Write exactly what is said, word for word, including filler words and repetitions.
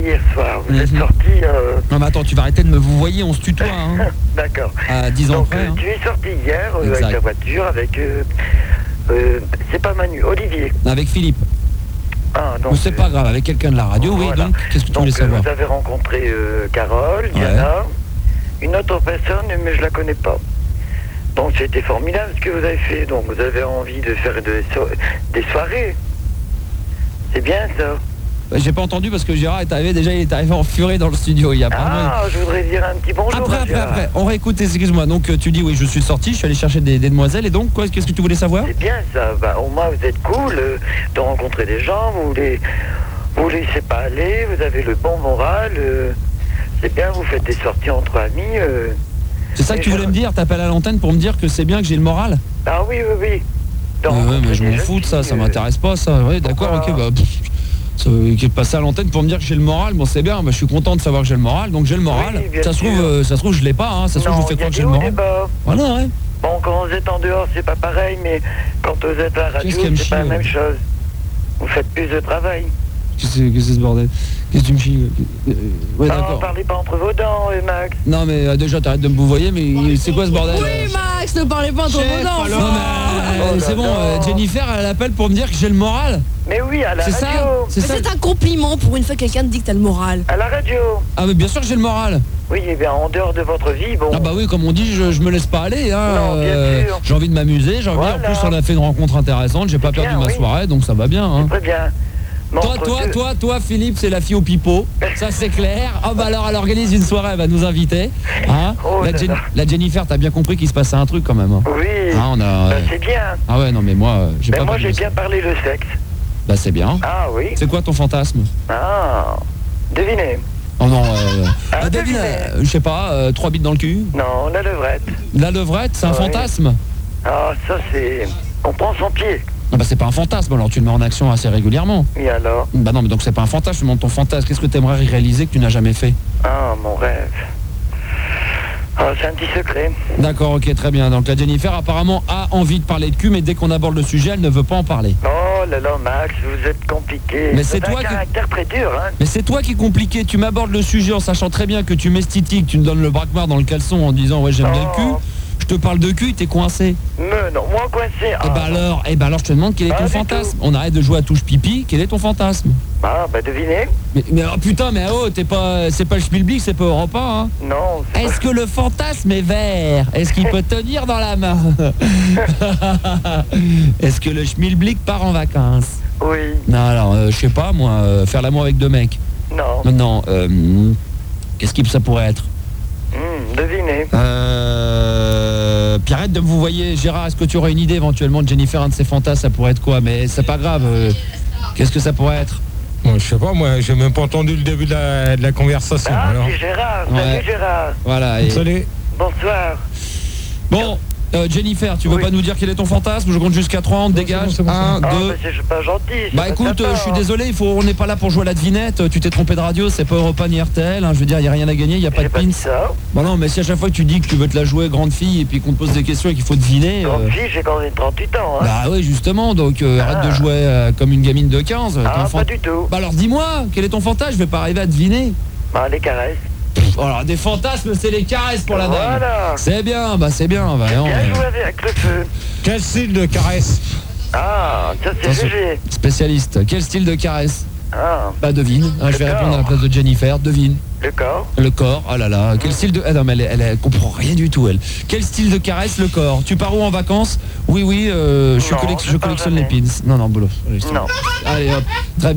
Hier soir, vous Mhm. êtes sorti... Euh... Non mais attends, tu vas arrêter de me vous voyez, on se tutoie, hein. D'accord. À dix ans Donc, près. euh, Hein. tu es sorti hier euh, Exact. avec ta voiture, avec... Euh, euh, c'est pas Manu, Olivier. Avec Philippe. Ah, donc... Mais c'est pas grave, avec quelqu'un de la radio, oui, voilà. donc qu'est-ce que tu Donc, voulais euh, savoir? vous avez rencontré euh, Carole, Diana, une autre personne, mais je la connais pas. Donc c'était formidable ce que vous avez fait. Donc vous avez envie de faire de so- des soirées. C'est bien ça. Bah, j'ai pas entendu parce que Gérard est arrivé, déjà il est arrivé en furée dans le studio, il y a pas Ah, je voudrais dire un petit bonjour. Après, à après, Gérard. après, on réécoute, excuse-moi, donc euh, tu dis oui, je suis sorti, je suis allé chercher des, des demoiselles, et donc, quoi, qu'est-ce que tu voulais savoir? C'est bien ça. Bah, au moins vous êtes cool euh, de rencontrer des gens. Vous les, vous laissez pas aller. Vous avez le bon moral. euh, c'est bien. Vous faites des sorties entre amis. euh. C'est ça que Et tu je- voulais me dire? T'appelles à l'antenne pour me dire que c'est bien que j'ai le moral? Ah oui, oui, oui. De Ouais, ouais, rencontrer mais je des m'en jeunes fous de ça, filles, ça euh, m'intéresse pas ça. Ouais, d'accord, Pourquoi ok, bah... pff, ça, qui est passé à l'antenne pour me dire que j'ai le moral, bon c'est bien, bah, je suis content de savoir que j'ai le moral, donc j'ai le moral. Oui, bien ça, se trouve, sûr. euh, ça se trouve, je l'ai pas, hein. Ça se trouve, Non, je fais il y croire a que j'ai des le hauts, moral. des bas. Voilà, ouais. Bon, quand vous êtes en dehors, c'est pas pareil, mais quand vous êtes à la radio, Qu'est-ce qu'elle me c'est pas la chie, même ouais. chose. Vous faites plus de travail. Qu'est-ce que c'est ce bordel? Qu'est-ce que tu me chies? Euh, Ouais, Non, d'accord. parlez pas entre vos dents, euh, Max. Non, mais euh, déjà, t'arrêtes de me bouvoyer, mais c'est quoi ce bordel? Oui, Max, ne parlez pas trop Chef, dedans. alors. Non, mais euh, Oh là c'est bon, là. euh, Jennifer, elle appelle pour me dire que j'ai le moral. Mais oui, à la C'est radio. ça? C'est Mais ça? c'est un compliment pour une fois que quelqu'un te dit que t'as le moral. À la radio. Ah, mais bien sûr que j'ai le moral. Oui, eh bien, en dehors de votre vie, bon. Ah bah oui, comme on dit, je, je me laisse pas aller, hein. Non, bien Euh, sûr. j'ai envie de m'amuser, j'ai envie, Voilà. en plus on a fait une rencontre intéressante, j'ai pas C'est perdu bien, ma oui. soirée, donc ça va bien, hein. Très bien. Mais Toi, entre toi, deux- toi, toi, Philippe, c'est la fille au pipeau, ça c'est clair. Ah bah alors elle organise une soirée, elle va nous inviter, hein. Oh la, là Jen- là. la Jennifer, t'as bien compris qu'il se passait un truc quand même, hein. Oui. Ah, on a... Bah, c'est bien. Ah ouais, non mais moi, euh, j'ai Mais pas moi, perdu j'ai ça. bien parlé le sexe. Bah c'est bien. Ah oui. C'est quoi ton fantasme? Ah. Devinez. Oh non, euh... Ah, ah, devine, devinez. euh, je sais pas, euh, trois bites dans le cul. Non, la levrette. La levrette, c'est un Ouais. fantasme? Ah, ça, c'est... On prend son pied. Ah bah c'est pas un fantasme, alors tu le mets en action assez régulièrement. Et alors? Bah non, mais donc c'est pas un fantasme, je te demande ton fantasme. Qu'est-ce que tu aimerais réaliser que tu n'as jamais fait? Ah, mon rêve. Ah, c'est un petit secret. D'accord, ok, très bien. Donc la Jennifer apparemment a envie de parler de cul, mais dès qu'on aborde le sujet, elle ne veut pas en parler. Oh là là, Max, vous êtes compliqué. Mais Vous c'est avez toi un qui- caractère très dur, hein. Mais c'est toi qui es compliqué, tu m'abordes le sujet en sachant très bien que tu m'estitis, que tu me donnes le braquemar dans le caleçon en disant ouais j'aime bien le cul. Oh. Je te parle de cul, t'es coincé. Mais non, moi coincé. Et Ah, bah non. alors, et bah alors je te demande quel est Pas ton du fantasme. tout. On arrête de jouer à touche pipi, quel est ton fantasme? Ah, bah devinez. Mais, mais oh, putain, mais oh, t'es pas, c'est pas le Spielberg, c'est pas Europa, hein. Non, c'est Est-ce que le fantasme est vert? Est-ce qu'il peut tenir dans la main? Est-ce que le schmilblick part en vacances? pas... Oui, Non, alors, euh, je sais pas, moi, euh, faire l'amour avec deux mecs. non. Non, non, euh, qu'est-ce que ça pourrait être? Hmm, devinez. Euh... Puis arrête de me vous voyez, Gérard, est-ce que tu aurais une idée éventuellement de Jennifer, un de ses fantasmes, ça pourrait être quoi? Mais c'est pas grave, euh, qu'est-ce que ça pourrait être? Moi, je sais pas, moi, j'ai même pas entendu le début de la, de la conversation. Ah, alors. c'est Gérard. Ouais. Salut, Gérard. Voilà, et... Salut. Bonsoir. Bon, euh, Jennifer, tu veux Oui. pas nous dire quel est ton fantasme? Je compte jusqu'à trois, on te Non, dégage. c'est bon, c'est bon, un, Ah, deux... mais c'est pas gentil. c'est Bah pas écoute, sympa, euh, je suis hein. désolé, il faut, on n'est pas là pour jouer à la devinette, tu t'es trompé de radio, c'est pas Europa ni R T L, hein, je veux dire, il n'y a rien à gagner, il n'y a pas de J'ai pas dit pins. ça. Bon non, mais si à chaque fois que tu dis que tu veux te la jouer grande fille et puis qu'on te pose des questions et qu'il faut deviner... Grande euh, fille, j'ai quand même trente-huit ans, hein. Bah oui, justement, donc euh, arrête Ah. de jouer euh, comme une gamine de quinze. t'es Ah, un fan- pas du tout. Bah alors dis-moi, quel est ton fantasme? Je vais pas arriver à deviner. Bah, les caresses. Pff, alors des fantasmes, c'est les caresses pour la dame. Voilà. C'est bien, bah c'est bien, bah non, Bien euh, joué avec le feu. Quel style de caresse? Ah, ça c'est Attention. léger. spécialiste. Quel style de caresse? Ah, Bah devine, hein, je Le vais corps. répondre à la place de Jennifer, devine. le corps. Le corps, oh là là, quel style de... Ah non mais elle, elle, elle comprend rien du tout elle. Quel style de caresse? Le corps. Tu pars où en vacances? Oui oui, euh, je, Non, collec- je je pars collectionne les jamais. pins. Non non, boulot. Allez, c'est Non. bon. Allez hop, très bien.